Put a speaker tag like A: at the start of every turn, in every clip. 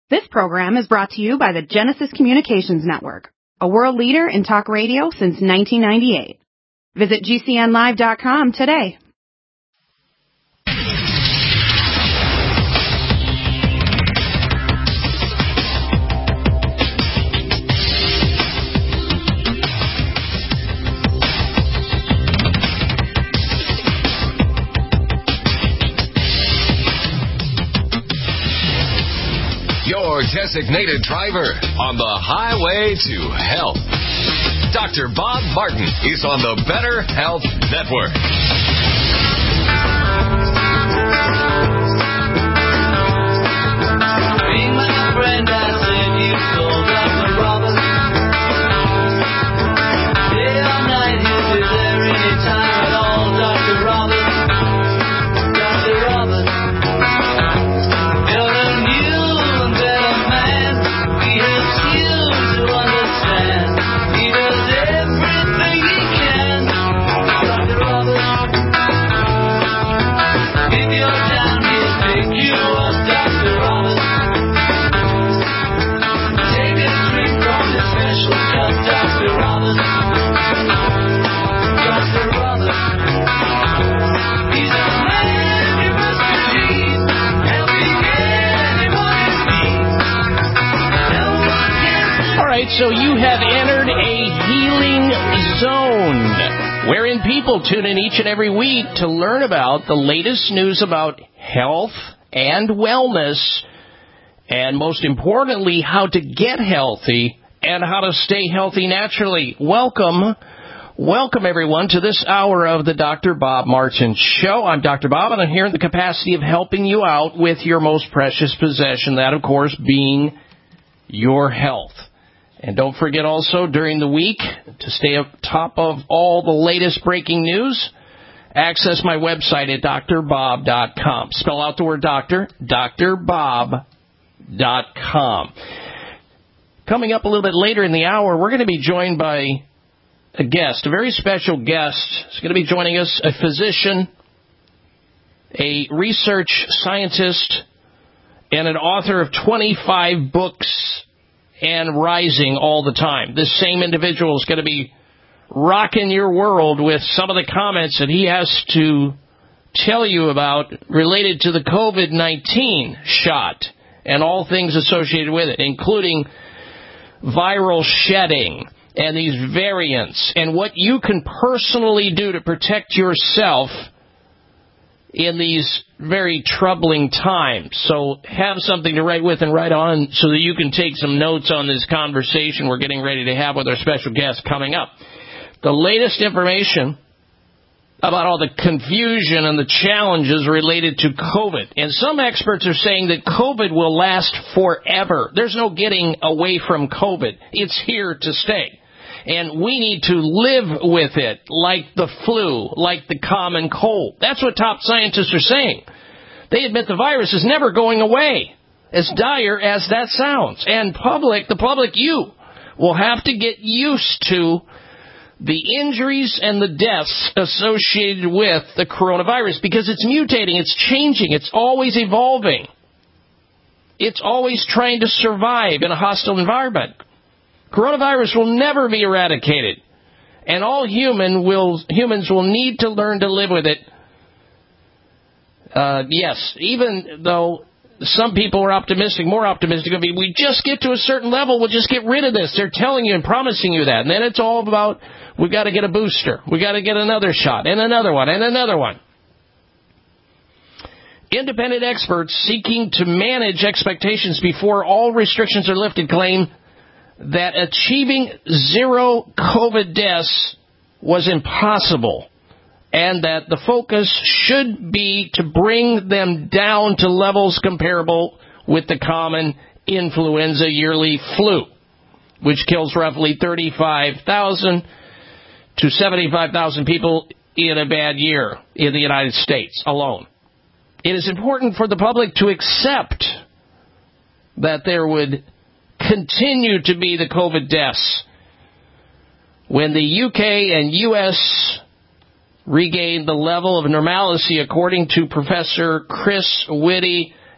A: This program is brought to you by the Genesis Communications Network, a world leader in talk radio since 1998. Visit GCNlive.com today.
B: Your designated driver on the highway to health. Dr. Bob Martin is on the Better Health Network.
C: Being my friend, I said you told Dr. Roberts. Day or night, he'll be there anytime at all, Dr. Roberts. Dr. Roberts. You're a new and better man. He helps you to understand. He does everything he can. Dr. Roberts. If you're down, he'll pick you up, Dr. Roberts. Take a drink from his special cup, Dr. Roberts. Dr. Roberts. He's a man you must believe, helping anyone in need. No one can.
D: All right, so you have entered a healing zone, wherein people tune in each and every week to learn about the latest news about health and wellness, and most importantly, how to get healthy and how to stay healthy naturally. Welcome, everyone, to this hour of the Dr. Bob Martin Show. I'm Dr. Bob, and I'm here in the capacity of helping you out with your most precious possession, that, of course, being your health. And don't forget also during the week to stay up top of all the latest breaking news. Access my website at drbob.com. Spell out the word doctor, drbob.com. Coming up a little bit later in the hour, we're going to be joined by a guest, a very special guest. He's going to be joining us, a physician, a research scientist, and an author of 25 books and rising all the time. This same individual is going to be rocking your world with some of the comments that he has to tell you about related to the COVID-19 shot and all things associated with it, including viral shedding and these variants and what you can personally do to protect yourself in these very troubling times. So have something to write with and write on so that you can take some notes on this conversation we're getting ready to have with our special guest coming up. The latest information about all the confusion and the challenges related to COVID. And some experts are saying that COVID will last forever. There's no getting away from COVID. It's here to stay. And we need to live with it like the flu, like the common cold. That's what top scientists are saying. They admit the virus is never going away, as dire as that sounds. And the public, you will have to get used to the injuries and the deaths associated with the coronavirus because it's mutating, it's changing, it's always evolving. It's always trying to survive in a hostile environment. Coronavirus will never be eradicated, and all humans will need to learn to live with it. Yes, even though some people are more optimistic. I mean, we just get to a certain level, we'll just get rid of this. They're telling you and promising you that. And then it's all about, we've got to get a booster. We've got to get another shot, and another one, and another one. Independent experts seeking to manage expectations before all restrictions are lifted claim that achieving zero COVID deaths was impossible, and that the focus should be to bring them down to levels comparable with the common influenza yearly flu, which kills roughly 35,000 to 75,000 people in a bad year in the United States alone. It is important for the public to accept that there would continue to be the COVID deaths when the UK and US regain the level of normalcy, according to Professor Chris Whitty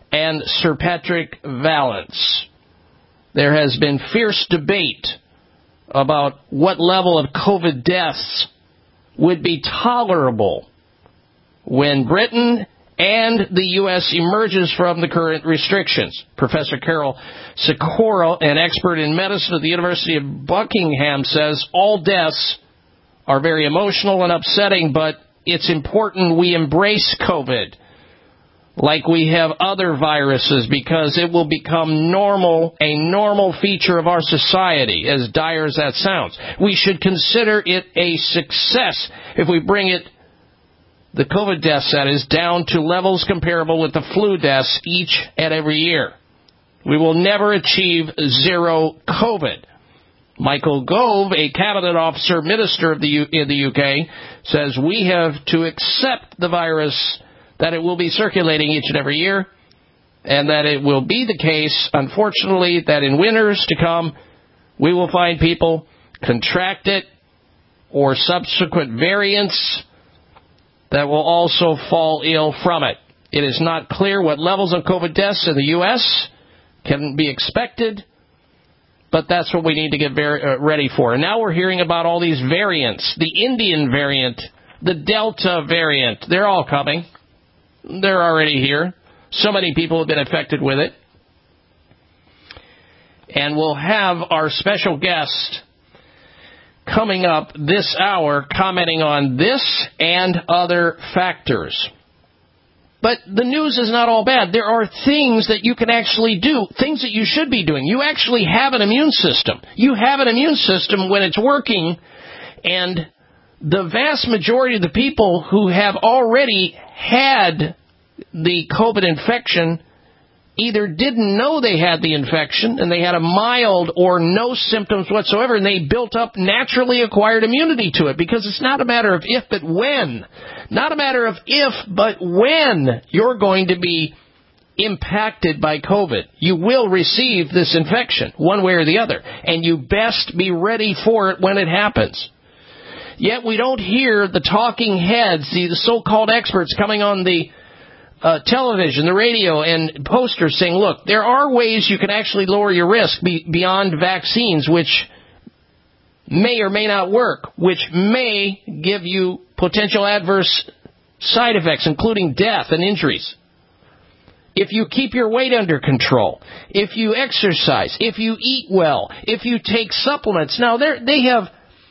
D: and Sir Patrick Vallance. There has been fierce debate about what level of COVID deaths would be tolerable when Britain and the U.S. emerges from the current restrictions. Professor Carol Sikora, an expert in medicine at the University of Buckingham, says all deaths are very emotional and upsetting, but it's important we embrace COVID like we have other viruses, because it will become normal, a normal feature of our society, as dire as that sounds. We should consider it a success if we bring it, the COVID deaths, that is, down to levels comparable with the flu deaths each and every year. We will never achieve zero COVID. Michael Gove, a cabinet officer minister in the UK, says we have to accept the virus, that it will be circulating each and every year, and that it will be the case, unfortunately, that in winters to come, we will find people contract it or subsequent variants that will also fall ill from it. It is not clear what levels of COVID deaths in the U.S. can be expected, but that's what we need to get ready for. And now we're hearing about all these variants. The Indian variant, the Delta variant, they're all coming. They're already here. So many people have been affected with it. And we'll have our special guest coming up this hour commenting on this and other factors. But the news is not all bad. There are things that you can actually do, things that you should be doing. You actually have an immune system. You have an immune system when it's working, and the vast majority of the people who have already had the COVID infection either didn't know they had the infection and they had a mild or no symptoms whatsoever, and they built up naturally acquired immunity to it, because it's not a matter of if but when. Not a matter of if but when you're going to be impacted by COVID. You will receive this infection one way or the other, and you best be ready for it when it happens. Yet we don't hear the talking heads, the so-called experts coming on the television, the radio, and posters saying, look, there are ways you can actually lower your risk beyond vaccines, which may or may not work, which may give you potential adverse side effects, including death and injuries. If you keep your weight under control, if you exercise, if you eat well, if you take supplements. Now, they have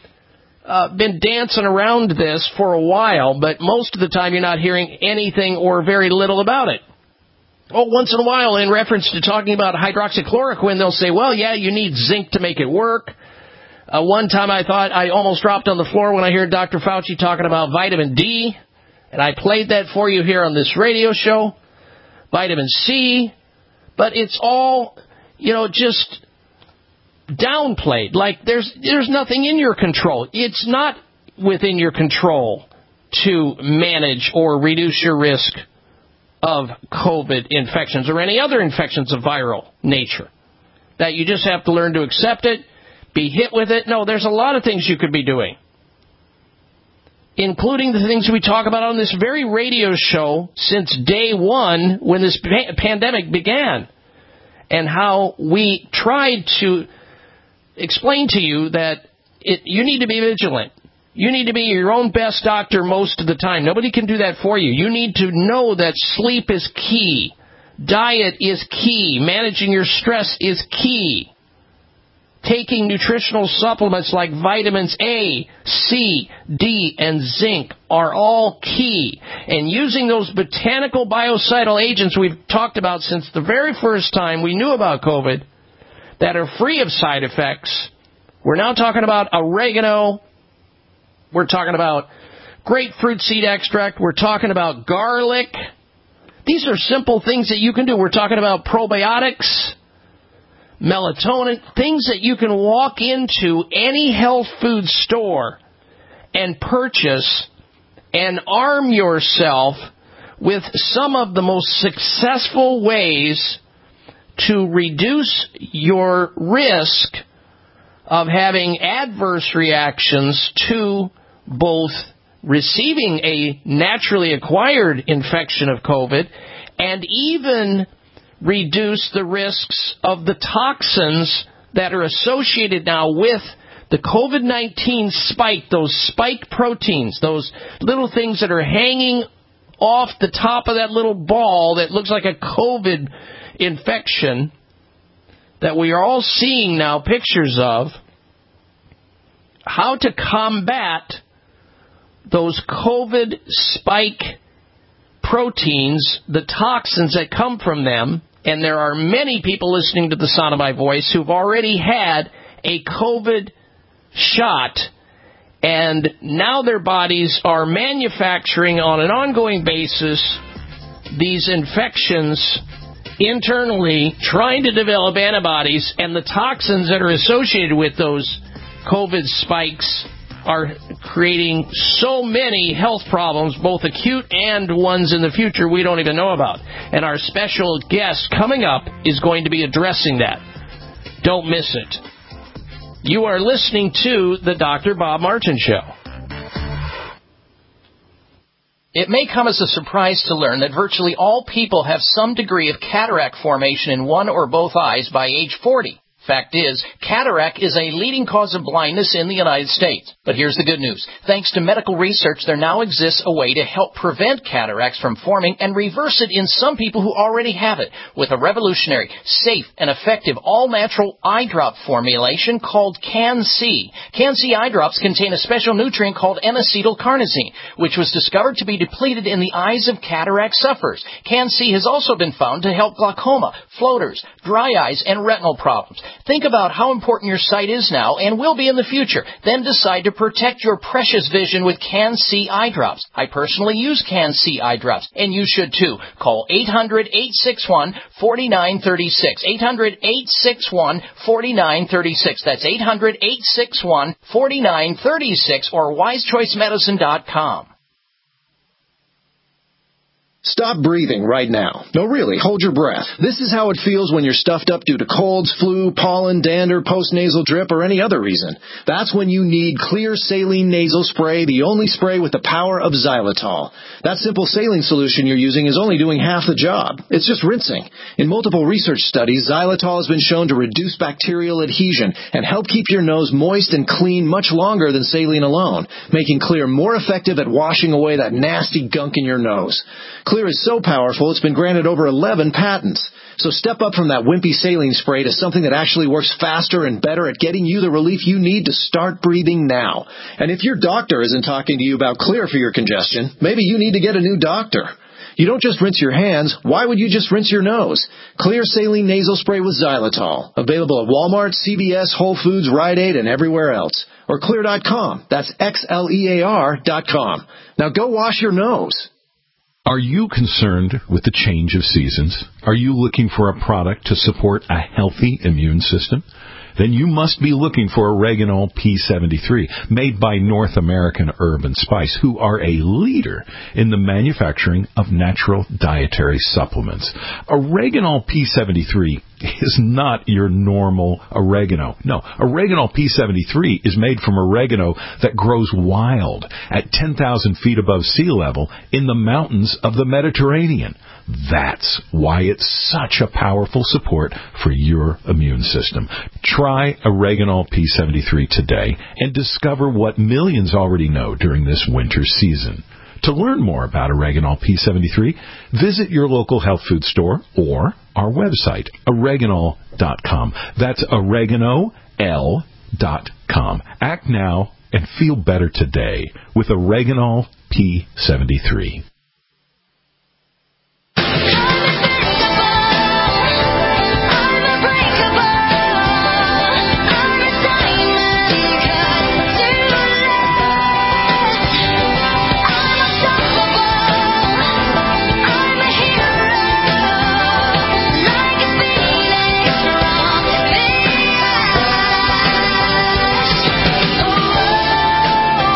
D: been dancing around this for a while, but most of the time you're not hearing anything or very little about it. Oh, once in a while, in reference to talking about hydroxychloroquine, they'll say, well, yeah, you need zinc to make it work. One time I thought I almost dropped on the floor when I heard Dr. Fauci talking about vitamin D, and I played that for you here on this radio show. Vitamin C, but it's all, just downplayed, like there's nothing in your control. It's not within your control to manage or reduce your risk of COVID infections or any other infections of viral nature. That you just have to learn to accept it, be hit with it. No, there's a lot of things you could be doing, including the things we talk about on this very radio show since day one when this pandemic began, and how we tried to explain to you that you need to be vigilant. You need to be your own best doctor most of the time. Nobody can do that for you. You need to know that sleep is key. Diet is key. Managing your stress is key. Taking nutritional supplements like vitamins A, C, D, and zinc are all key. And using those botanical biocidal agents we've talked about since the very first time we knew about COVID, that are free of side effects. We're now talking about oregano. We're talking about grapefruit seed extract. We're talking about garlic. These are simple things that you can do. We're talking about probiotics, melatonin, things that you can walk into any health food store and purchase and arm yourself with some of the most successful ways to reduce your risk of having adverse reactions to both receiving a naturally acquired infection of COVID and even reduce the risks of the toxins that are associated now with the COVID-19 spike, those spike proteins, those little things that are hanging off the top of that little ball that looks like a COVID infection that we are all seeing now pictures of. How to combat those COVID spike proteins, the toxins that come from them. And there are many people listening to the sound of my voice who've already had a COVID shot, and now their bodies are manufacturing on an ongoing basis these infections internally, trying to develop antibodies, and the toxins that are associated with those COVID spikes are creating so many health problems, both acute and ones in the future we don't even know about. And our special guest coming up is going to be addressing that. Don't miss it. You are listening to the Dr. Bob Martin Show. It may come as a surprise to learn that virtually all people have some degree of cataract formation in one or both eyes by age 40. Fact is, cataract is a leading cause of blindness in the United States. But here's the good news. Thanks to medical research, there now exists a way to help prevent cataracts from forming and reverse it in some people who already have it with a revolutionary, safe, and effective all-natural eye drop formulation called Can-C. Can-C eye drops contain a special nutrient called N-acetylcarnosine, which was discovered to be depleted in the eyes of cataract sufferers. Can-C has also been found to help glaucoma, floaters, dry eyes, and retinal problems. Think about how important your sight is now and will be in the future. Then decide to protect your precious vision with Can-C eye drops. I personally use Can-C eye drops, and you should too. Call 800-861-4936. 800-861-4936. That's 800-861-4936 or wisechoicemedicine.com.
E: Stop breathing right now. No, really, hold your breath. This is how it feels when you're stuffed up due to colds, flu, pollen, dander, postnasal drip, or any other reason. That's when you need Clear Saline Nasal Spray, the only spray with the power of xylitol. That simple saline solution you're using is only doing half the job. It's just rinsing. In multiple research studies, xylitol has been shown to reduce bacterial adhesion and help keep your nose moist and clean much longer than saline alone, making Clear more effective at washing away that nasty gunk in your nose. Clear is so powerful, it's been granted over 11 patents. So step up from that wimpy saline spray to something that actually works faster and better at getting you the relief you need to start breathing now. And if your doctor isn't talking to you about Clear for your congestion, maybe you need to get a new doctor. You don't just rinse your hands. Why would you just rinse your nose? Clear Saline Nasal Spray with xylitol. Available at Walmart, CVS, Whole Foods, Rite Aid, and everywhere else. Or Clear.com. That's XLEAR.com. Now go wash your nose.
F: Are you concerned with the change of seasons? Are you looking for a product to support a healthy immune system? Then you must be looking for Oreganol P73, made by North American Herb & Spice, who are a leader in the manufacturing of natural dietary supplements. Oreganol P73 is not your normal oregano. No, Oreganol P73 is made from oregano that grows wild at 10,000 feet above sea level in the mountains of the Mediterranean. That's why it's such a powerful support for your immune system. Try Oreganol P73 today and discover what millions already know during this winter season. To learn more about Oreganol P73, visit your local health food store or our website, oreganol.com. That's oregano.com. Act now and feel better today with Oreganol P73.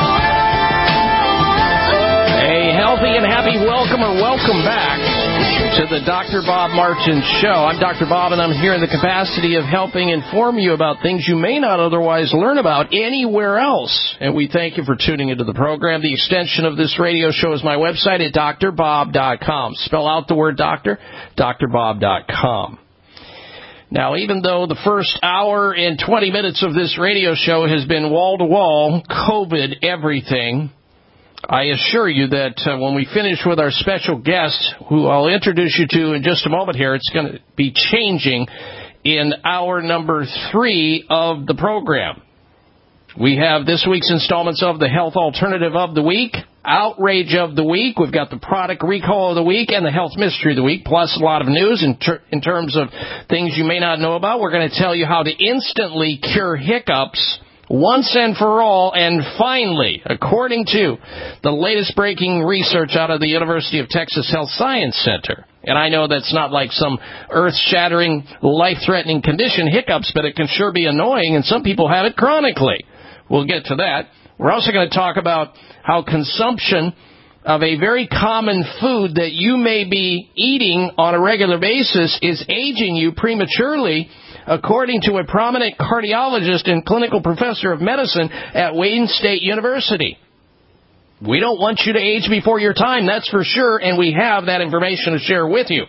D: Welcome back to the Dr. Bob Martin Show. I'm Dr. Bob, and I'm here in the capacity of helping inform you about things you may not otherwise learn about anywhere else. And we thank you for tuning into the program. The extension of this radio show is my website at drbob.com. Spell out the word doctor, drbob.com. Now, even though the first hour and 20 minutes of this radio show has been wall-to-wall, COVID everything, I assure you that when we finish with our special guest, who I'll introduce you to in just a moment here, it's going to be changing in hour number 3 of the program. We have this week's installments of the Health Alternative of the Week, Outrage of the Week. We've got the Product Recall of the Week and the Health Mystery of the Week, plus a lot of news in terms of things you may not know about. We're going to tell you how to instantly cure hiccups once and for all. And finally, according to the latest breaking research out of the University of Texas Health Science Center, and I know that's not like some earth-shattering, life-threatening condition, hiccups, but it can sure be annoying, and some people have it chronically. We'll get to that. We're also going to talk about how consumption of a very common food that you may be eating on a regular basis is aging you prematurely, according to a prominent cardiologist and clinical professor of medicine at Wayne State University. We don't want you to age before your time, that's for sure, and we have that information to share with you.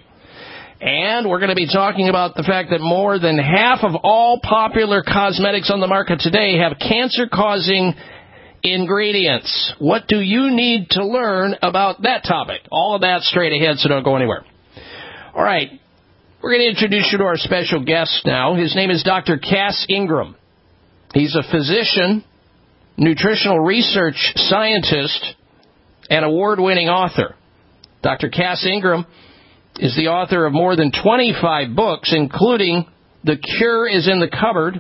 D: And we're going to be talking about the fact that more than half of all popular cosmetics on the market today have cancer-causing ingredients. What do you need to learn about that topic? All of that straight ahead, so don't go anywhere. All right. We're going to introduce you to our special guest now. His name is Dr. Cass Ingram. He's a physician, nutritional research scientist, and award-winning author. Dr. Cass Ingram is the author of more than 25 books, including The Cure is in the Cupboard,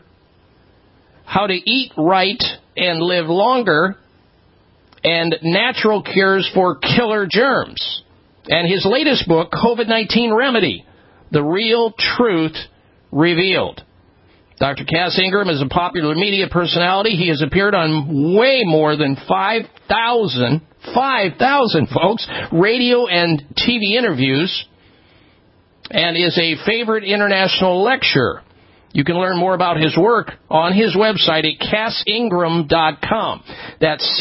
D: How to Eat Right and Live Longer, and Natural Cures for Killer Germs. And his latest book, COVID-19 Remedy, The Real Truth Revealed. Dr. Cass Ingram is a popular media personality. He has appeared on way more than 5,000, folks, radio and TV interviews, and is a favorite international lecturer. You can learn more about his work on his website at cassingram.com. That's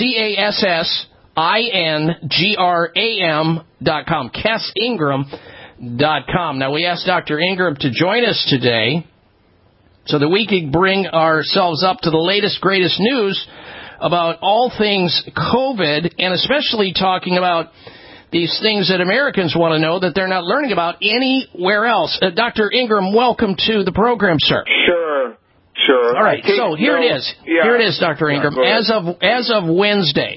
D: CASSINGRAM.com. cassingram.com. Now, we asked Dr. Ingram to join us today so that we could bring ourselves up to the latest, greatest news about all things COVID, and especially talking about these things that Americans want to know that they're not learning about anywhere else. Dr. Ingram, welcome to the program, sir.
G: Sure.
D: All right, so here it is. Yeah. Here it is, Dr. Ingram. As of Wednesday,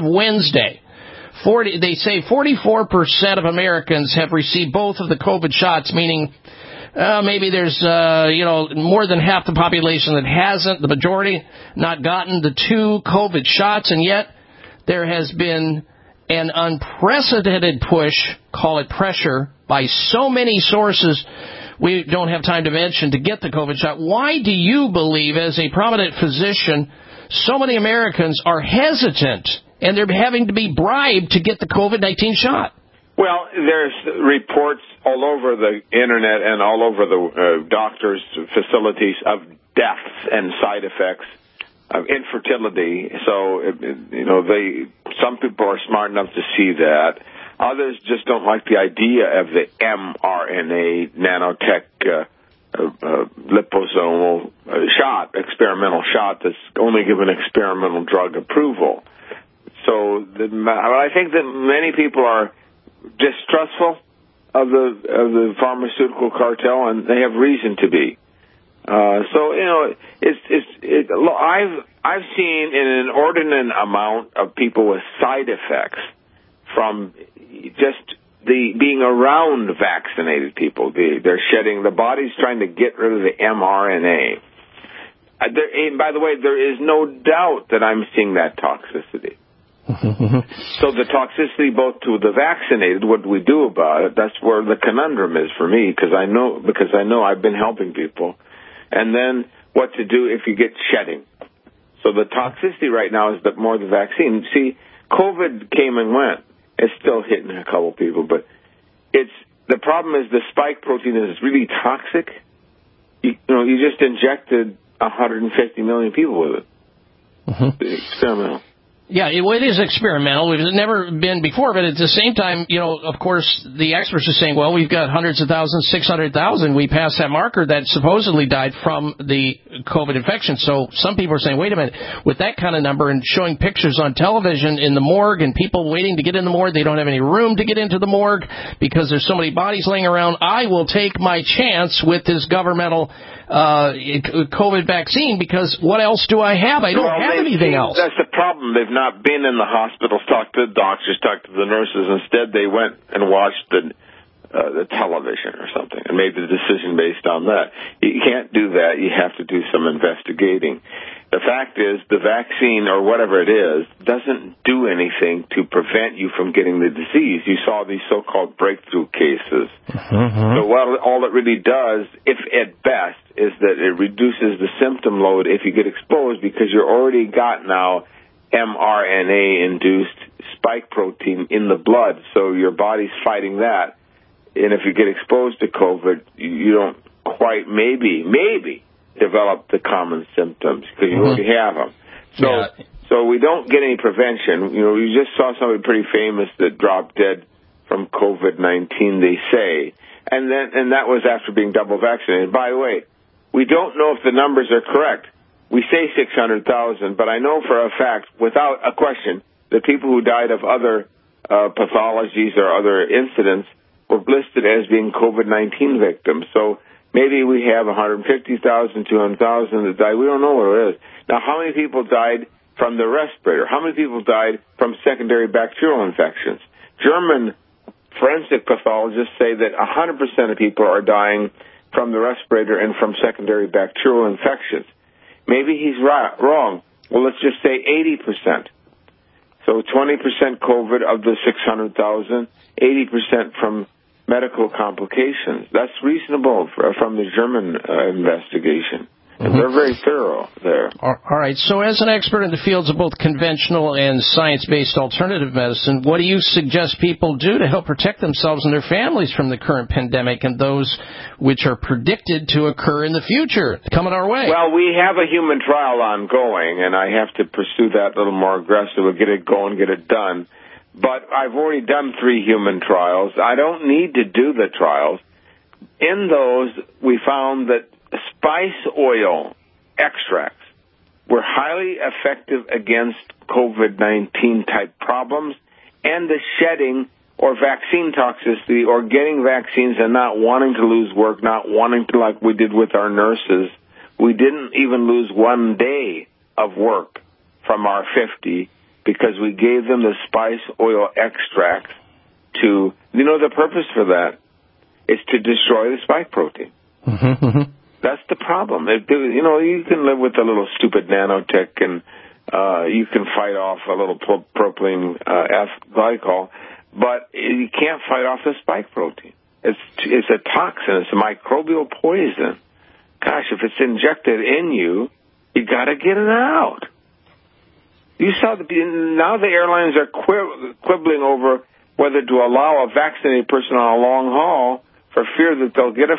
D: they say 44% of Americans have received both of the COVID shots, meaning maybe there's more than half the population that hasn't, the majority not gotten the 2 COVID shots, and yet there has been an unprecedented push, call it pressure, by so many sources we don't have time to mention to get the COVID shot. Why do you believe, as a prominent physician, so many Americans are hesitant and they're having to be bribed to get the COVID-19 shot?
G: Well, there's reports all over the internet and all over the doctors' facilities of deaths and side effects of infertility. So, some people are smart enough to see that. Others just don't like the idea of the mRNA nanotech liposomal experimental shot that's only given experimental drug approval. So I think that many people are distrustful of the pharmaceutical cartel, and they have reason to be. I've seen an inordinate amount of people with side effects from just being around vaccinated people. They're shedding, the body's trying to get rid of the mRNA. By the way, there is no doubt that I'm seeing that toxicity. So the toxicity both to the vaccinated, what do we do about it? That's where the conundrum is for me, because I know I've been helping people. And then what to do if you get shedding. So the toxicity right now is more the vaccine. See, COVID came and went. It's still hitting a couple people, but it's the problem is the spike protein is really toxic. You just injected 150 million people with it.
D: Mm-hmm.
G: It's experimental.
D: Yeah, it is experimental. It's never been before, but at the same time, of course, the experts are saying, well, we've got hundreds of thousands, 600,000. We passed that marker that supposedly died from the COVID infection. So some people are saying, wait a minute, with that kind of number and showing pictures on television in the morgue and people waiting to get in the morgue, they don't have any room to get into the morgue because there's so many bodies laying around. I will take my chance with this governmental COVID vaccine because what else do I have? I don't have anything else.
G: That's the problem. They've not been in the hospitals, talked to the doctors, talked to the nurses. Instead, they went and watched the television or something and made the decision based on that. You can't do that. You have to do some investigating. The fact is, the vaccine or whatever it is doesn't do anything to prevent you from getting the disease. You saw these so-called breakthrough cases.
D: Mm-hmm.
G: So all it really does, if at best, is that it reduces the symptom load if you get exposed because you already got now mRNA-induced spike protein in the blood, so your body's fighting that. And if you get exposed to COVID, you don't quite maybe develop the common symptoms because you already have them. So we don't get any prevention. You just saw somebody pretty famous that dropped dead from COVID-19, they say, and that was after being double vaccinated. By the way, we don't know if the numbers are correct. We say 600,000, but I know for a fact, without a question, the people who died of other pathologies or other incidents were listed as being COVID-19 victims. So maybe we have 150,000, 200,000 that died. We don't know what it is. Now, how many people died from the respirator? How many people died from secondary bacterial infections? German forensic pathologists say that 100% of people are dying from the respirator and from secondary bacterial infections. Maybe he's wrong. Well, let's just say 80%. So 20% COVID of the 600,000, 80% from medical complications. That's reasonable from the German investigation. And they're very thorough there.
D: All right. So as an expert in the fields of both conventional and science-based alternative medicine, what do you suggest people do to help protect themselves and their families from the current pandemic and those which are predicted to occur in the future coming our way?
G: Well, we have a human trial ongoing, and I have to pursue that a little more aggressively, get it going, get it done. But I've already done 3 human trials. I don't need to do the trials. In those, we found that spice oil extracts were highly effective against COVID-19 type problems and the shedding or vaccine toxicity or getting vaccines and not wanting to lose work, not wanting to, like we did with our nurses. We didn't even lose 1 day of work from our 50 because we gave them the spice oil extracts to, the purpose for that is to destroy the spike protein.
D: Mm-hmm, mm-hmm.
G: That's the problem. You can live with a little stupid nanotech, and you can fight off a little propylene glycol, but you can't fight off the spike protein. It's a toxin. It's a microbial poison. Gosh, if it's injected in you, you got to get it out. You saw now the airlines are quibbling over whether to allow a vaccinated person on a long haul for fear that they'll get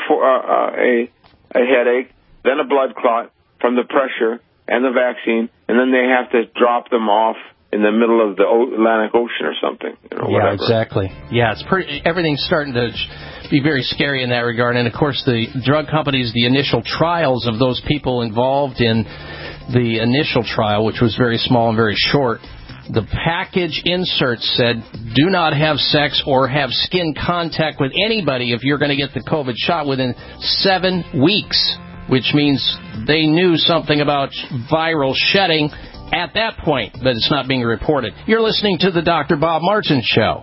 G: a headache, then a blood clot from the pressure and the vaccine, and then they have to drop them off in the middle of the Atlantic Ocean or something.
D: Yeah, exactly. Yeah, everything's starting to be very scary in that regard. And, of course, the drug companies, the initial trials of those people involved in the initial trial, which was very small and very short, the package insert said, do not have sex or have skin contact with anybody if you're going to get the COVID shot within 7 weeks, which means they knew something about viral shedding at that point, but it's not being reported. You're listening to the Dr. Bob Martin Show.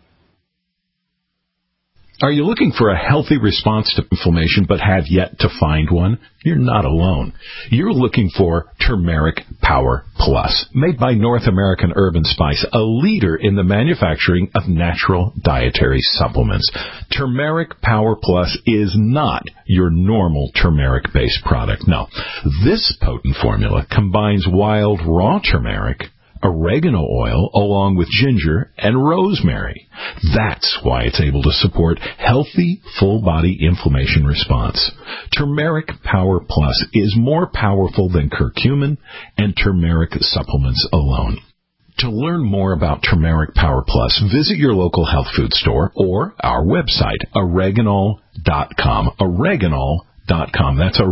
F: Are you looking for a healthy response to inflammation but have yet to find one? You're not alone. You're looking for Turmeric Power Plus, made by North American Herb & Spice, a leader in the manufacturing of natural dietary supplements. Turmeric Power Plus is not your normal turmeric-based product. No. This potent formula combines wild raw turmeric, oregano oil along with ginger and rosemary. That's why it's able to support healthy, full-body inflammation response. Turmeric Power Plus is more powerful than curcumin and turmeric supplements alone. To learn more about Turmeric Power Plus, visit your local health food store or our website, oreganol.com. Oreganol.com. That's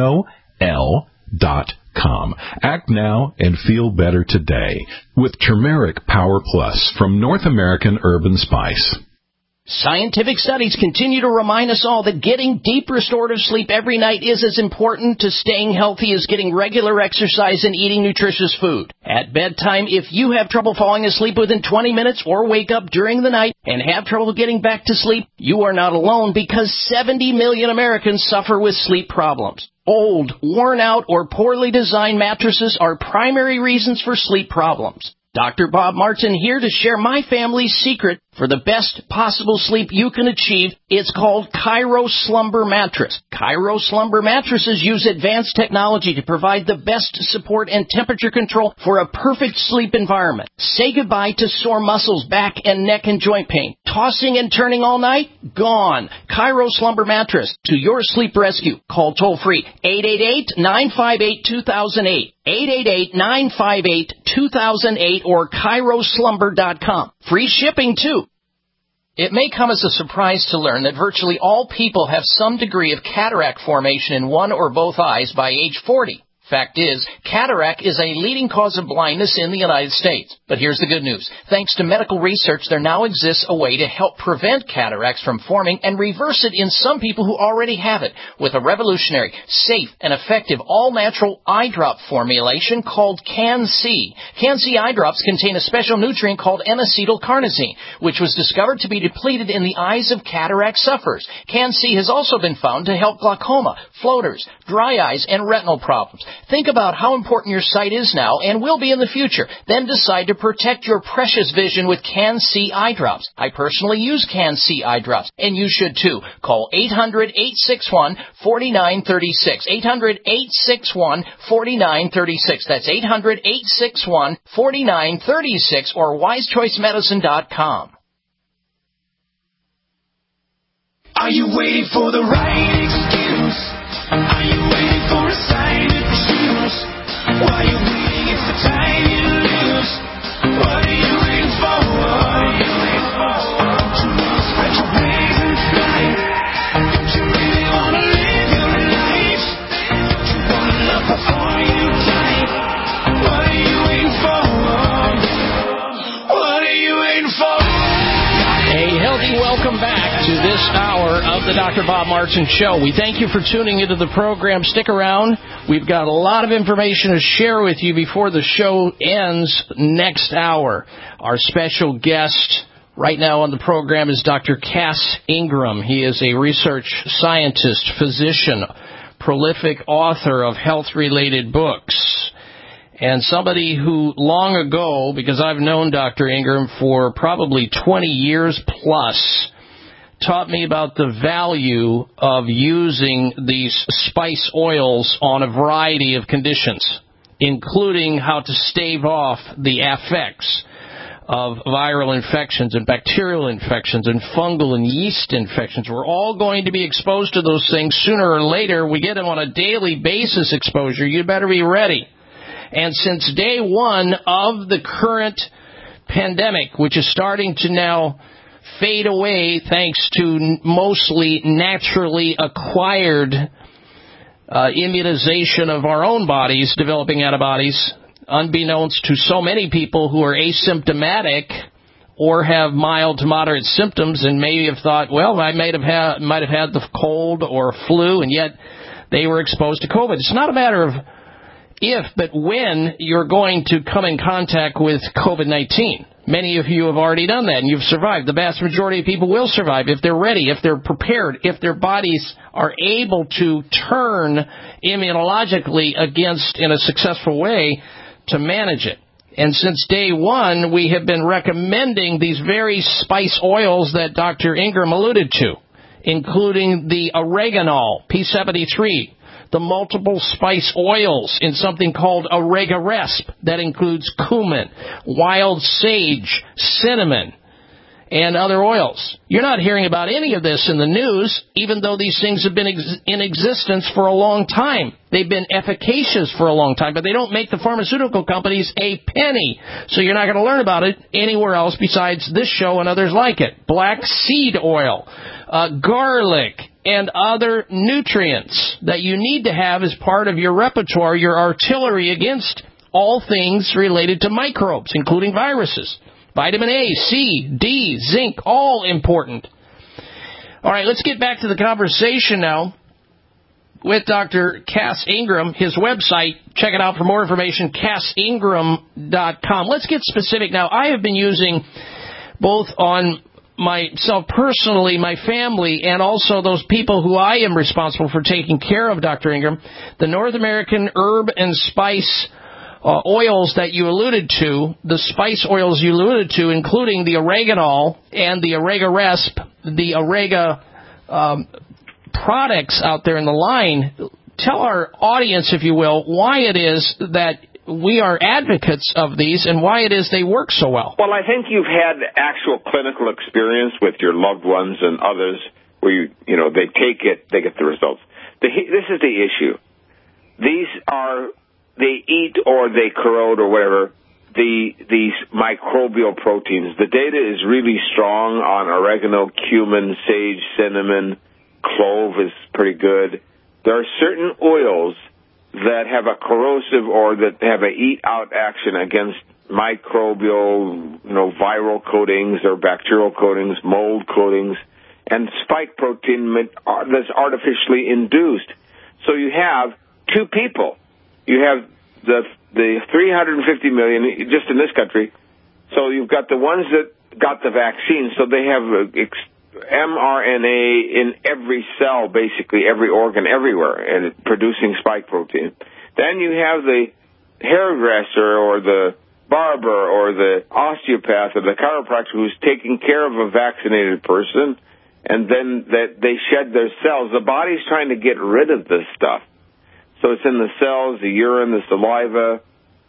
F: oregano.com. Act now and feel better today with Turmeric Power Plus from North American Herb & Spice.
D: Scientific studies continue to remind us all that getting deep restorative sleep every night is as important to staying healthy as getting regular exercise and eating nutritious food. At bedtime, if you have trouble falling asleep within 20 minutes or wake up during the night and have trouble getting back to sleep, you are not alone because 70 million Americans suffer with sleep problems. Old, worn out, or poorly designed mattresses are primary reasons for sleep problems. Dr. Bob Martin here to share my family's secret for the best possible sleep you can achieve. It's called Cairo Slumber Mattress. Cairo Slumber mattresses use advanced technology to provide the best support and temperature control for a perfect sleep environment. Say goodbye to sore muscles, back and neck and joint pain. Tossing and turning all night? Gone. Cairo Slumber Mattress to your sleep rescue. Call toll-free 888-958-2008. 888-958-2008 or CairoSlumber.com. Free shipping, too. It may come as a surprise to learn that virtually all people have some degree of cataract formation in one or both eyes by age 40. Fact is, cataract is a leading cause of blindness in the United States. But here's the good news. Thanks to medical research, there now exists a way to help prevent cataracts from forming and reverse it in some people who already have it with a revolutionary, safe, and effective all-natural eye drop formulation called Can-C. Can-C eye drops contain a special nutrient called N-acetylcarnosine, which was discovered to be depleted in the eyes of cataract sufferers. Can-C has also been found to help glaucoma, floaters, dry eyes, and retinal problems. Think about how important your sight is now and will be in the future. Then decide to protect your precious vision with Can-C eye drops. I personally use Can-C eye drops, and you should too. Call 800-861-4936. 800-861-4936. That's 800-861-4936 or wisechoicemedicine.com.
C: Are you waiting for the right excuse? Are you waiting for a sign to choose? Why are you waiting? It's the time you lose. What are you waiting for? What are you waiting for? Don't you want to spread your wings and fly? Don't you really want to live your life? Don't you want to love before you die? What are you waiting for? What are you waiting for?
D: A healthy welcome back to this hour of the Dr. Bob Martin Show. We thank you for tuning into the program. Stick around. We've got a lot of information to share with you before the show ends next hour. Our special guest right now on the program is Dr. Cass Ingram. He is a research scientist, physician, prolific author of health-related books, and somebody who long ago, because I've known Dr. Ingram for probably 20 years plus, taught me about the value of using these spice oils on a variety of conditions, including how to stave off the effects of viral infections and bacterial infections and fungal and yeast infections. We're all going to be exposed to those things sooner or later. We get them on a daily basis exposure. You better be ready. And since day one of the current pandemic, which is starting to now fade away thanks to mostly naturally acquired immunization of our own bodies, developing antibodies, unbeknownst to so many people who are asymptomatic or have mild to moderate symptoms and maybe have thought, well, I might have had the cold or flu, and yet they were exposed to COVID. It's not a matter of if, but when you're going to come in contact with COVID-19. Many of you have already done that, and you've survived. The vast majority of people will survive if they're ready, if they're prepared, if their bodies are able to turn immunologically against in a successful way to manage it. And since day one, we have been recommending these very spice oils that Dr. Ingram alluded to, including the oregano, P73, the multiple spice oils in something called Oregaresp that includes cumin, wild sage, cinnamon, and other oils. You're not hearing about any of this in the news, even though these things have been in existence for a long time. They've been efficacious for a long time, but they don't make the pharmaceutical companies a penny. So you're not going to learn about it anywhere else besides this show and others like it. Black seed oil, garlic, and other nutrients that you need to have as part of your repertoire, your artillery against all things related to microbes, including viruses. Vitamin A, C, D, zinc, all important. All right, let's get back to the conversation now with Dr. Cass Ingram. His website, check it out for more information, cassingram.com. Let's get specific now. I have been using both on myself personally, my family, and also those people who I am responsible for taking care of, Dr. Ingram, the North American herb and spice oils that you alluded to, the spice oils you alluded to, including the oreganol and the Oregaresp, the Orega products out there in the line. Tell our audience, if you will, why it is that we are advocates of these and why it is they work so well.
G: Well, I think you've had actual clinical experience with your loved ones and others where they take it, they get the results. This is the issue. They eat or they corrode or whatever these microbial proteins. The data is really strong on oregano, cumin, sage, cinnamon, clove is pretty good. There are certain oils that have a corrosive or that have a eat-out action against microbial, viral coatings or bacterial coatings, mold coatings, and spike protein that's artificially induced. So you have two people. You have the 350 million just in this country. So you've got the ones that got the vaccine. So they have mRNA in every cell, basically every organ, everywhere, and producing spike protein. Then you have the hairdresser or the barber or the osteopath or the chiropractor who's taking care of a vaccinated person, and then they shed their cells. The body's trying to get rid of this stuff. So it's in the cells, the urine, the saliva,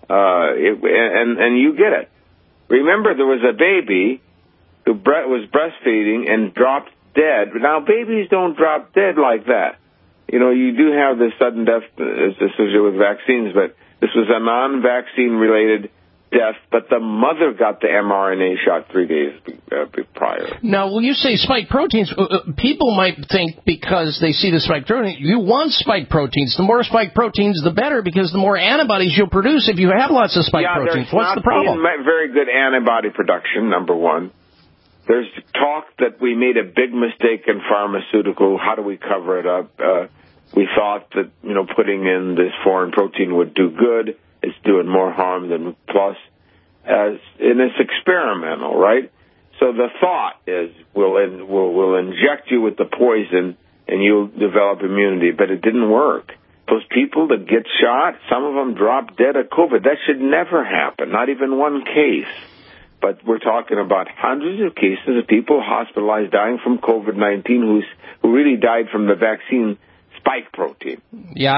G: and you get it. Remember, there was a baby who was breastfeeding and dropped dead. Now, babies don't drop dead like that. You do have this sudden death associated with vaccines, but this was a non-vaccine-related death, but the mother got the mRNA shot 3 days prior.
D: Now, when you say spike proteins, people might think because they see the spike protein, you want spike proteins. The more spike proteins, the better, because the more antibodies you'll produce if you have lots of spike proteins. What's the problem?
G: Very good antibody production, number one. There's talk that we made a big mistake in pharmaceutical. How do we cover it up? We thought that, putting in this foreign protein would do good. It's doing more harm than plus. And it's experimental, right? So the thought is we'll inject you with the poison and you'll develop immunity, but it didn't work. Those people that get shot, some of them drop dead of COVID. That should never happen, not even one case. But we're talking about hundreds of cases of people hospitalized dying from COVID-19 who really died from the vaccine spike protein.
D: Yeah,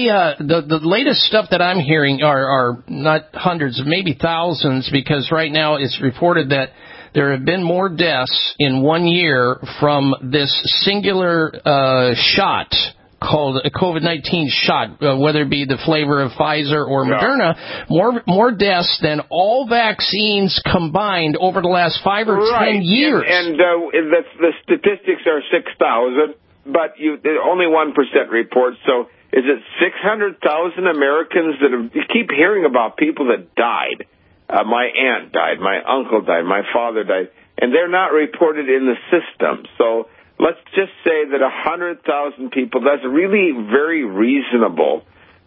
D: the latest stuff that I'm hearing are not hundreds, maybe thousands, because right now it's reported that there have been more deaths in 1 year from this singular shot called a COVID-19 shot, whether it be the flavor of Pfizer or Moderna, more deaths than all vaccines combined over the last 5 or 10 years.
G: And the statistics are 6,000. But only 1% reports. So is it 600,000 Americans that you keep hearing about people that died? My aunt died, my uncle died, my father died, and they're not reported in the system. So let's just say that 100,000 people, that's really very reasonable,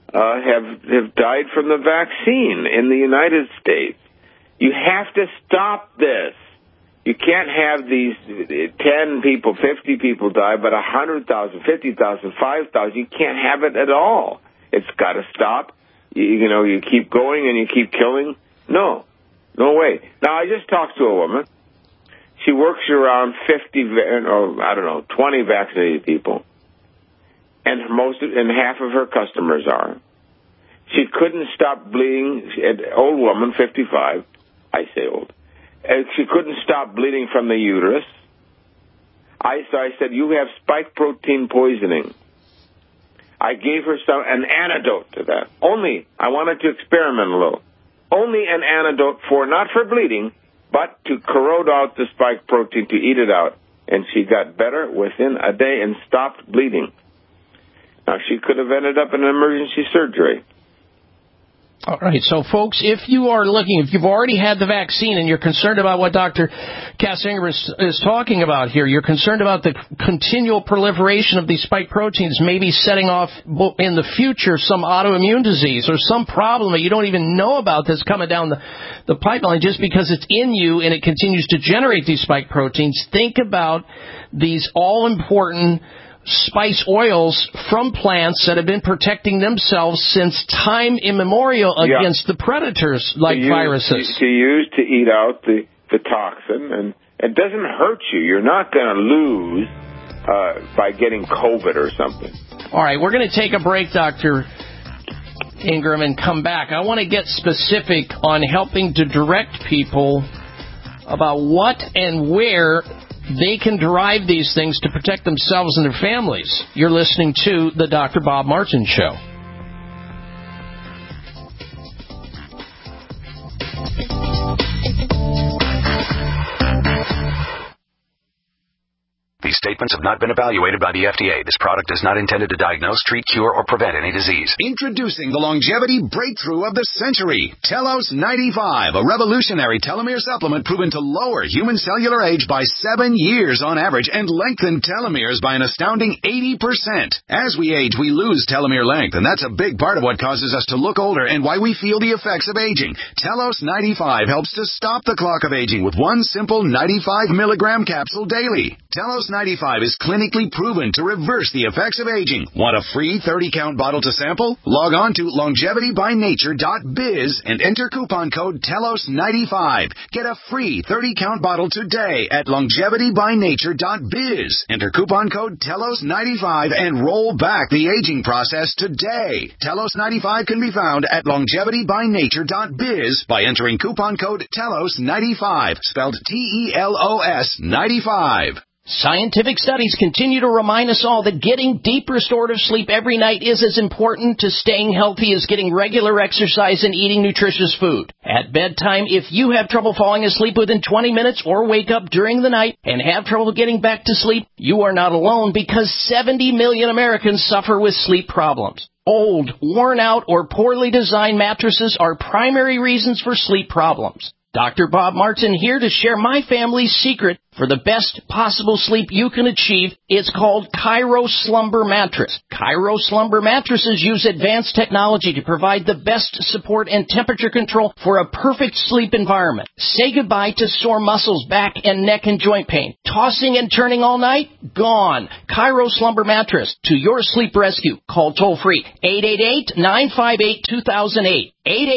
G: have died from the vaccine in the United States. You have to stop this. You can't have these 10 people, 50 people die, but 100,000, 50,000, 5,000. You can't have it at all. It's got to stop. You keep going and you keep killing. No way. Now, I just talked to a woman. She works around 20 vaccinated people. and half of her customers are. She couldn't stop bleeding. Old woman, 55. I say old. She couldn't stop bleeding from the uterus. So I said, you have spike protein poisoning. I gave her an antidote to that. I wanted to experiment a little. Only an antidote not for bleeding, but to corrode out the spike protein, to eat it out. And she got better within a day and stopped bleeding. Now, she could have ended up in an emergency surgery.
D: All right, so folks, if you've already had the vaccine and you're concerned about what Dr. Kassinger is talking about here, you're concerned about the continual proliferation of these spike proteins maybe setting off in the future some autoimmune disease or some problem that you don't even know about that's coming down the pipeline just because it's in you and it continues to generate these spike proteins, think about these all-important spice oils from plants that have been protecting themselves since time immemorial against the predators like viruses.
G: To eat out the toxin, and it doesn't hurt you. You're not going to lose by getting COVID or something.
D: All right, we're going to take a break, Dr. Ingram, and come back. I want to get specific on helping to direct people about what and where they can derive these things to protect themselves and their families. You're listening to the Dr. Bob Martin Show.
H: These statements have not been evaluated by the FDA. This product is not intended to diagnose, treat, cure, or prevent any disease.
I: Introducing the longevity breakthrough of the century, Telos 95, a revolutionary telomere supplement proven to lower human cellular age by 7 years on average and lengthen telomeres by an astounding 80%. As we age, we lose telomere length, and that's a big part of what causes us to look older and why we feel the effects of aging. Telos 95 helps to stop the clock of aging with one simple 95 milligram capsule daily. Telos 95 is clinically proven to reverse the effects of aging. Want a free 30-count bottle to sample? Log on to longevitybynature.biz and enter coupon code TELOS95. Get a free 30-count bottle today at longevitybynature.biz. Enter coupon code TELOS95 and roll back the aging process today. Telos 95 can be found at longevitybynature.biz by entering coupon code TELOS95, spelled TELOS 95.
D: Scientific studies continue to remind us all that getting deep restorative sleep every night is as important to staying healthy as getting regular exercise and eating nutritious food. At bedtime, if you have trouble falling asleep within 20 minutes or wake up during the night and have trouble getting back to sleep, you are not alone because 70 million Americans suffer with sleep problems. Old, worn out, or poorly designed mattresses are primary reasons for sleep problems. Dr. Bob Martin here to share my family's secret for the best possible sleep you can achieve. It's called Cairo Slumber Mattress. Cairo Slumber mattresses use advanced technology to provide the best support and temperature control for a perfect sleep environment. Say goodbye to sore muscles, back and neck and joint pain. Tossing and turning all night? Gone. Cairo Slumber Mattress to your sleep rescue. Call toll-free 888-958-2008.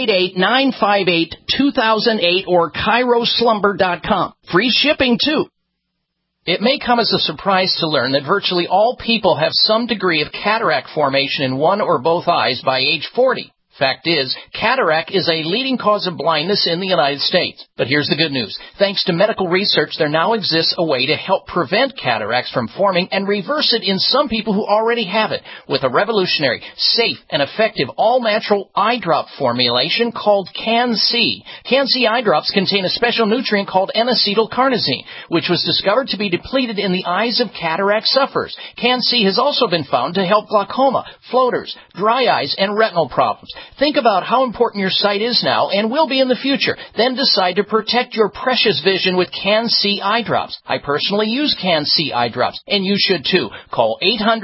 D: 888-958-2008 or CairoSlumber.com. Free shipping, too. It may come as a surprise to learn that virtually all people have some degree of cataract formation in one or both eyes by age 40. Fact is, cataract is a leading cause of blindness in the United States. But here's the good news. Thanks to medical research, there now exists a way to help prevent cataracts from forming and reverse it in some people who already have it with a revolutionary, safe, and effective all-natural eye drop formulation called Can-C. Can-C eye drops contain a special nutrient called N-acetylcarnosine, which was discovered to be depleted in the eyes of cataract sufferers. Can-C has also been found to help glaucoma, floaters, dry eyes, and retinal problems. Think about how important your sight is now and will be in the future. Then decide to protect your precious vision with Can-C eye drops. I personally use Can-C eye drops, and you should too. Call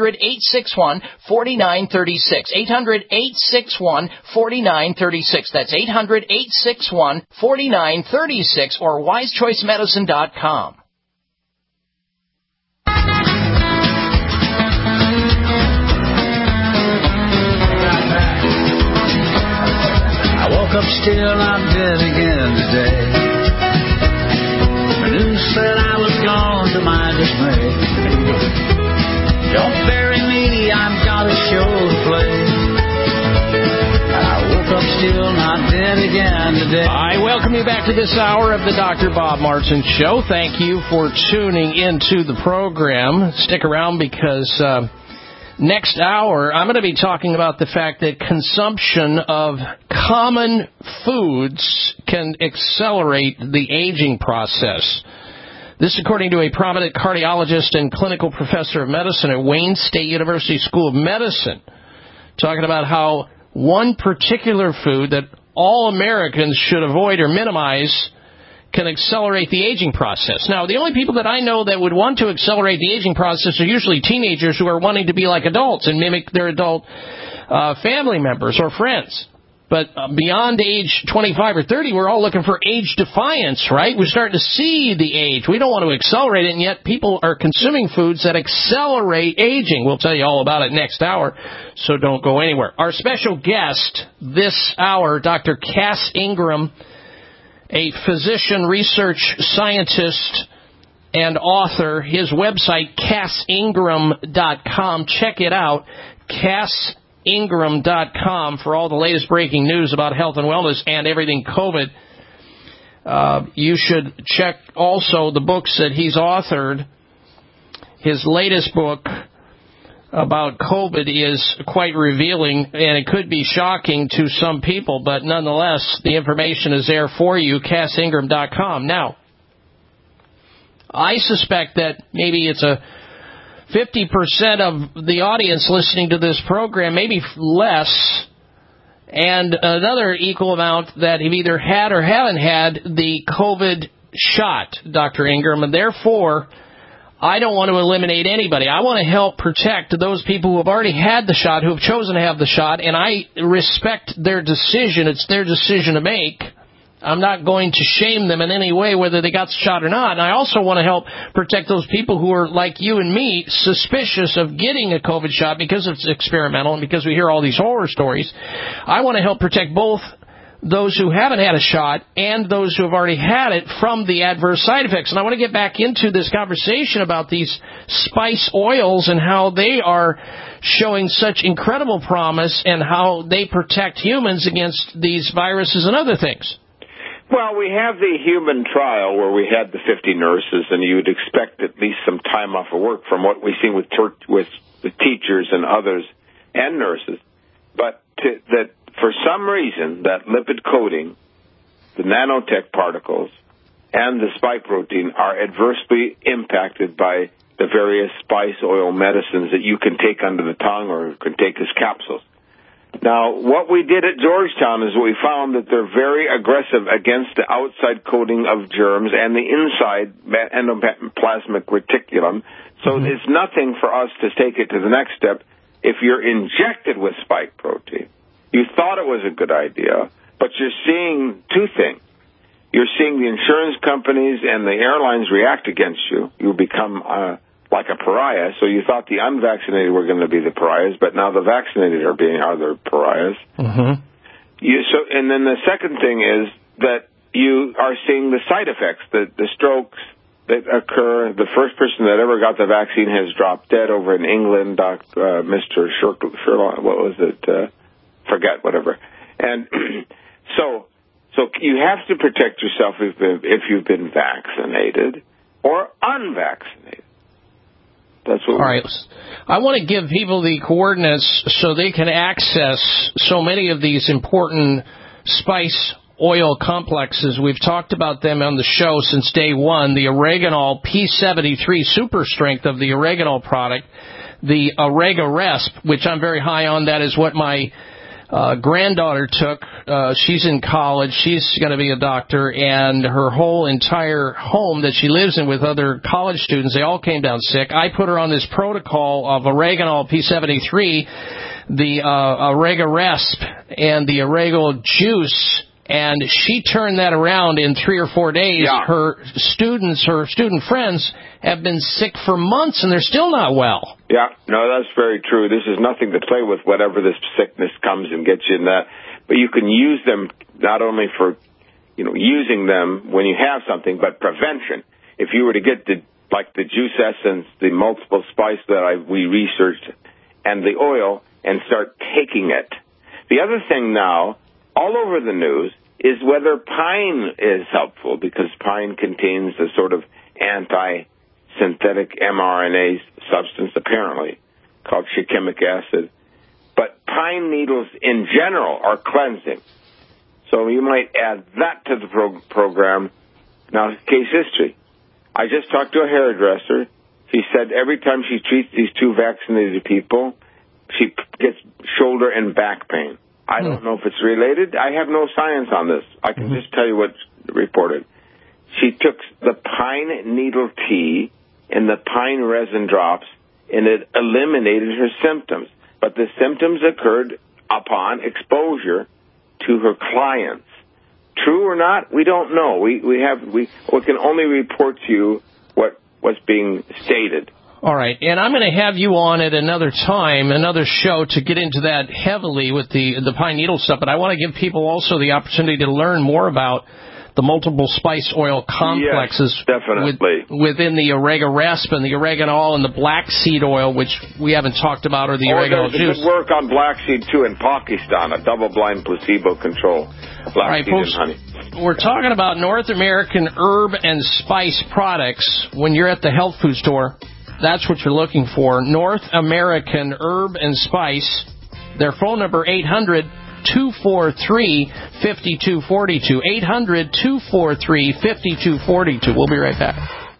D: 800-861-4936. 800-861-4936. That's 800-861-4936 or wisechoicemedicine.com.
C: Woke up still, I'm dead again today. The news said I was gone to my dismay. Don't bury me, I'm gone. got a show to play. I woke up still not dead again today.
D: I welcome you back to this hour of the Dr. Bob Martin Show. Thank you for tuning into the program. Stick around because next hour I'm going to be talking about the fact that consumption of common foods can accelerate the aging process. This according to a prominent cardiologist and clinical professor of medicine at Wayne State University School of Medicine, talking about how one particular food that all Americans should avoid or minimize can accelerate the aging process. Now, the only people that I know that would want to accelerate the aging process are usually teenagers who are wanting to be like adults and mimic their adult family members or friends. But beyond age 25 or 30, we're all looking for age defiance, right? We're starting to see the age. We don't want to accelerate it, and yet people are consuming foods that accelerate aging. We'll tell you all about it next hour, so don't go anywhere. Our special guest this hour, Dr. Cass Ingram, a physician, research scientist, and author. His website, CassIngram.com. Check it out, CassIngram.com, for all the latest breaking news about health and wellness and everything COVID. You should check also the books that he's authored. His latest book about COVID is quite revealing, and it could be shocking to some people, but nonetheless, the information is there for you, CassIngram.com. Now, I suspect that maybe it's a 50% of the audience listening to this program, maybe less, and another equal amount that have either had or haven't had the COVID shot, Dr. Ingram, and therefore I don't want to eliminate anybody. I want to help protect those people who have already had the shot, who have chosen to have the shot, and I respect their decision. It's their decision to make. I'm not going to shame them in any way, whether they got the shot or not. And I also want to help protect those people who are, like you and me, suspicious of getting a COVID shot because it's experimental and because we hear all these horror stories. I want to help protect both those who haven't had a shot and those who have already had it from the adverse side effects. And I want to get back into this conversation about these spice oils and how they are showing such incredible promise and how they protect humans against these viruses and other things.
G: Well, we have the human trial where we had the 50 nurses, and you'd expect at least some time off of work from what we've seen with the teachers and others and nurses. But that for some reason, that lipid coating, the nanotech particles, and the spike protein are adversely impacted by the various spice oil medicines that you can take under the tongue or can take as capsules. Now, what we did at Georgetown is we found that they're very aggressive against the outside coating of germs and the inside endoplasmic reticulum. So it's nothing for us to take it to the next step. If you're injected with spike protein, you thought it was a good idea, but you're seeing two things. You're seeing the insurance companies and the airlines react against you. You become like a pariah. So you thought the unvaccinated were going to be the pariahs, but now the vaccinated are the pariahs.
D: Mm-hmm.
G: And then the second thing is that you are seeing the side effects, the strokes that occur. The first person that ever got the vaccine has dropped dead over in England, Mr. Sherlock, what was it? Forget, whatever. And so you have to protect yourself if you've been vaccinated or unvaccinated. That's what. All
D: right. I want to give people the coordinates so they can access so many of these important spice oil complexes. We've talked about them on the show since day one. The Oreganol P73 super strength of the Oreganol product. The Oregaresp, which I'm very high on. That is what my granddaughter took. She's in college. She's going to be a doctor, and her whole entire home that she lives in with other college students, they all came down sick. I put her on this protocol of Oreganol P73, the Oregaresp, and the Oreganol juice, and she turned that around in 3 or 4 days.
G: Yeah.
D: Her student friends have been sick for months, and they're still not well.
G: Yeah, no, that's very true. This is nothing to play with, whatever this sickness comes and gets you in that. But you can use them not only for, using them when you have something, but prevention. If you were to get the juice essence, the multiple spice that we researched and the oil and start taking it. The other thing now, all over the news, is whether pine is helpful, because pine contains a sort of anti-synthetic mRNA substance, apparently, called shikimic acid. But pine needles in general are cleansing. So you might add that to the program. Now, case history. I just talked to a hairdresser. She said every time she treats these two vaccinated people, she gets shoulder and back pain. I don't know if it's related. I have no science on this. I can just tell you what's reported. She took the pine needle tea and the pine resin drops, and it eliminated her symptoms. But the symptoms occurred upon exposure to her clients. True or not, we don't know. We can only report to you what's being stated.
D: All right, and I'm going to have you on at another time, another show, to get into that heavily with the pine needle stuff. But I want to give people also the opportunity to learn more about the multiple spice oil complexes.
G: Yes, definitely.
D: Within the oregano-raspa, the oregano and the black seed oil, which we haven't talked about, or the oregano juice.
G: There's good work on black seed, too, in Pakistan, a double-blind placebo control. Black seed and honey.
D: We're talking about North American herb and spice products. When you're at the health food store, that's what you're looking for. North American herb and spice. Their phone number, 800-243-5242. 800-243-5242. We'll be right back.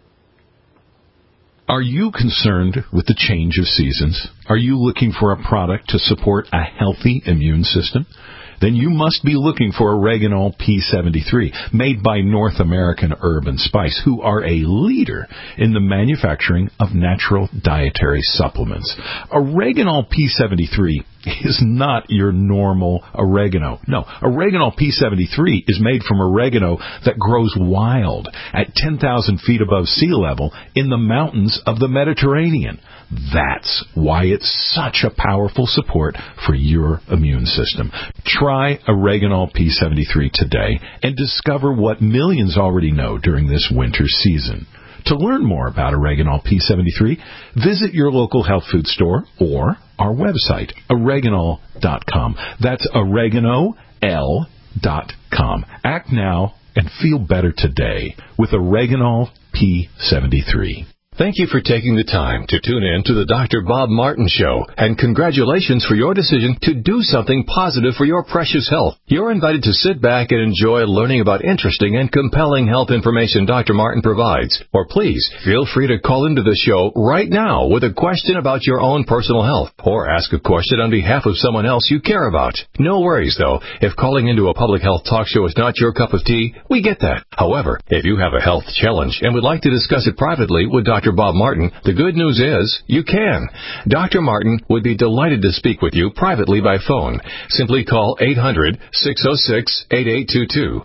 F: Are you concerned with the change of seasons? Are you looking for a product to support a healthy immune system? Then you must be looking for Oreganol P73, made by North American Herb and Spice, who are a leader in the manufacturing of natural dietary supplements. Oreganol P73 is not your normal oregano. No, Oreganol P73 is made from oregano that grows wild at 10,000 feet above sea level in the mountains of the Mediterranean. That's why it's such a powerful support for your immune system. Try Oreganol P73 today and discover what millions already know during this winter season. To learn more about Oreganol P73, visit your local health food store or our website, oreganol.com. That's oreganol.com. Act now and feel better today with Oreganol P73.
J: Thank you for taking the time to tune in to the Dr. Bob Martin Show, and congratulations for your decision to do something positive for your precious health. You're invited to sit back and enjoy learning about interesting and compelling health information Dr. Martin provides. Or please, feel free to call into the show right now with a question about your own personal health, or ask a question on behalf of someone else you care about. No worries, though. If calling into a public health talk show is not your cup of tea, we get that. However, if you have a health challenge and would like to discuss it privately with Dr. Bob Martin, the good news is you can. Dr. Martin would be delighted to speak with you privately by phone. Simply call 800-606-8822.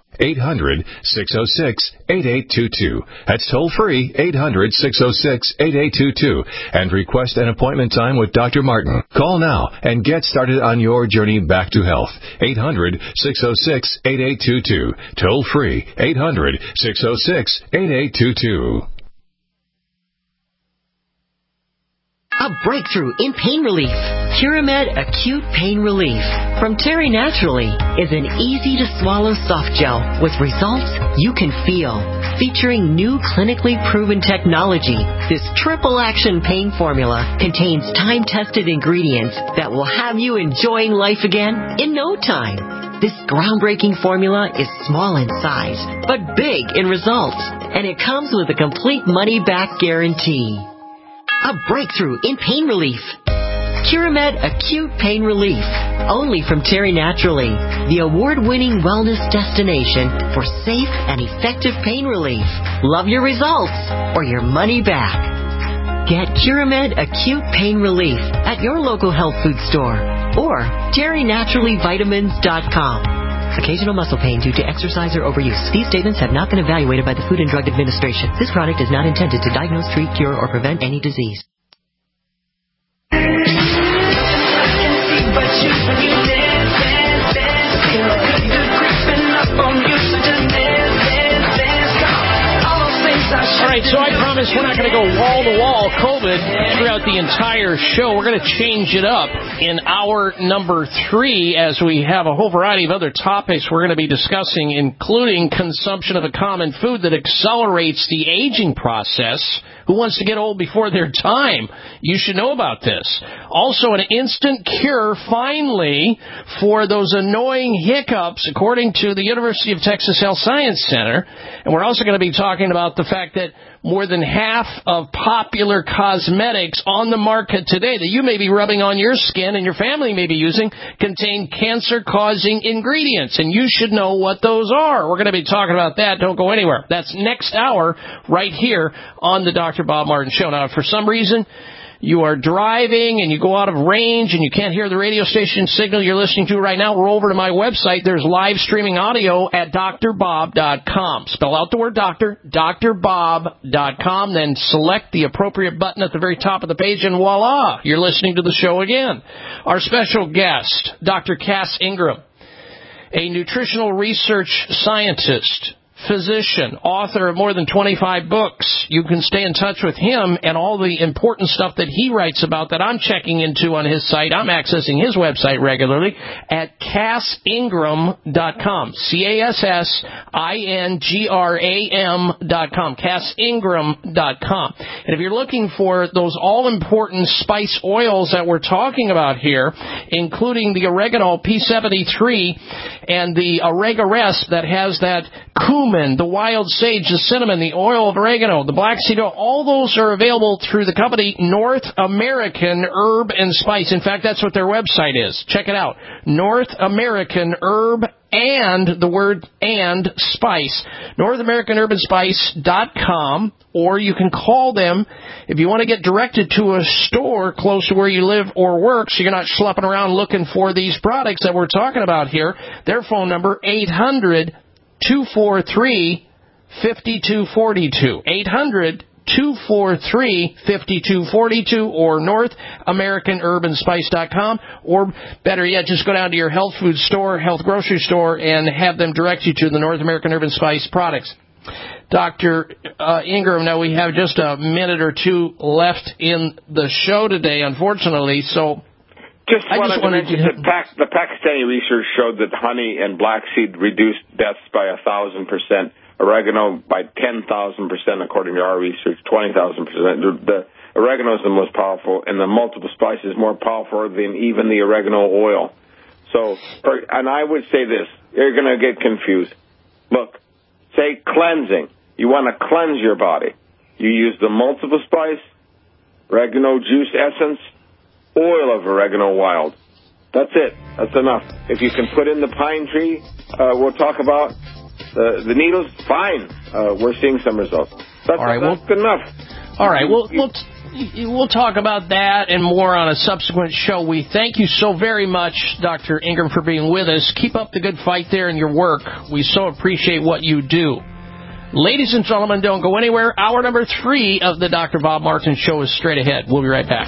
J: 800-606-8822. That's toll free, 800-606-8822. And request an appointment time with Dr. Martin. Call now and get started on your journey back to health. 800-606-8822. Toll free, 800-606-8822.
K: A breakthrough in pain relief. Curamed Acute Pain Relief from Terry Naturally is an easy-to-swallow soft gel with results you can feel. Featuring new clinically proven technology, this triple-action pain formula contains time-tested ingredients that will have you enjoying life again in no time. This groundbreaking formula is small in size, but big in results, and it comes with a complete money-back guarantee. A breakthrough in pain relief. Curamed Acute Pain Relief. Only from Terry Naturally, the award-winning wellness destination for safe and effective pain relief. Love your results or your money back. Get Curamed Acute Pain Relief at your local health food store or TerryNaturallyVitamins.com. Occasional muscle pain due to exercise or overuse. These statements have not been evaluated by the Food and Drug Administration. This product is not intended to diagnose, treat, cure, or prevent any disease.
D: All right, so I promised We're not going to go wall-to-wall COVID throughout the entire show. We're going to change it up in hour number 3 as we have a whole variety of other topics we're going to be discussing, including consumption of a common food that accelerates the aging process. Who wants to get old before their time? You should know about this. Also, an instant cure, finally, for those annoying hiccups, according to the University of Texas Health Science Center. And we're also going to be talking about the fact that more than half of popular cosmetics on the market today that you may be rubbing on your skin and your family may be using contain cancer-causing ingredients, and you should know what those are. We're going to be talking about that. Don't go anywhere. That's next hour right here on the Dr. Bob Martin Show. Now, if for some reason you are driving and you go out of range and you can't hear the radio station signal you're listening to right now, roll over to my website. There's live streaming audio at drbob.com. Spell out the word doctor, drbob.com, then select the appropriate button at the very top of the page, and voila, you're listening to the show again. Our special guest, Dr. Cass Ingram, a nutritional research scientist, physician, author of more than 25 books. You can stay in touch with him and all the important stuff that he writes about that I'm checking into on his site. I'm accessing his website regularly at CassIngram.com. CassIngram.com. CassIngram.com. And if you're looking for those all-important spice oils that we're talking about here, including the Oregano P73 and the Oregaresp that has that cumin, the wild sage, the cinnamon, the oil of oregano, the black seed oil, all those are available through the company North American Herb and Spice. In fact, that's what their website is. Check it out. North American Herb and the word and Spice. NorthAmericanHerbandSpice.com, or you can call them if you want to get directed to a store close to where you live or work so you're not schlepping around looking for these products that we're talking about here. Their phone number, 800-243-5242. 800-243-5242, or NorthAmericanHerbandSpice.com, or better yet, just go down to your health food store, health grocery store, and have them direct you to the North American Herb and Spice products. Dr. Ingram, now we have just a minute or two left in the show today, unfortunately, so
G: I just wanted to mention that the Pakistani research showed that honey and black seed reduced deaths by 1,000%, oregano by 10,000%, according to our research, 20,000%. The oregano is the most powerful, and the multiple spices more powerful than even the oregano oil. So, and I would say this, you're going to get confused. Look, say cleansing. You want to cleanse your body. You use the multiple spice, oregano juice essence, oil of oregano wild. That's it. That's enough. If you can put in the pine tree, we'll talk about the needles, fine. We're seeing some results. That's good enough.
D: All right. We'll talk about that and more on a subsequent show. We thank you so very much, Dr. Ingram, for being with us. Keep up the good fight there in your work. We so appreciate what you do. Ladies and gentlemen, don't go anywhere. Hour number 3 of the Dr. Bob Martin Show is straight ahead. We'll be right back.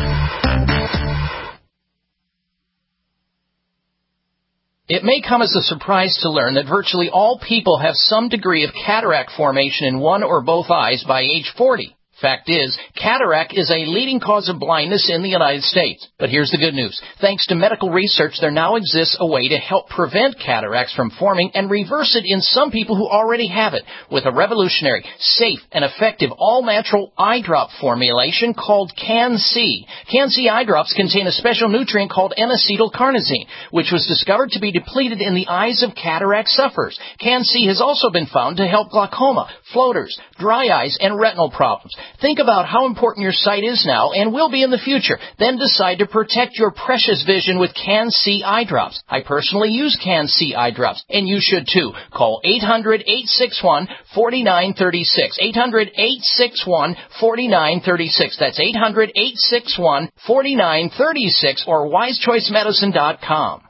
D: It may come as a surprise to learn that virtually all people have some degree of cataract formation in one or both eyes by age 40. Fact is, cataract is a leading cause of blindness in the United States. But here's the good news. Thanks to medical research, there now exists a way to help prevent cataracts from forming and reverse it in some people who already have it with a revolutionary, safe, and effective all-natural eye drop formulation called Can-C. Can-C eye drops contain a special nutrient called N-acetylcarnosine, which was discovered to be depleted in the eyes of cataract sufferers. Can-C has also been found to help glaucoma, floaters, dry eyes, and retinal problems. Think about how important your sight is now and will be in the future. Then decide to protect your precious vision with Can-C eye drops. I personally use Can-C eye drops, and you should too. Call 800-861-4936. 800-861-4936. That's 800-861-4936 or wisechoicemedicine.com.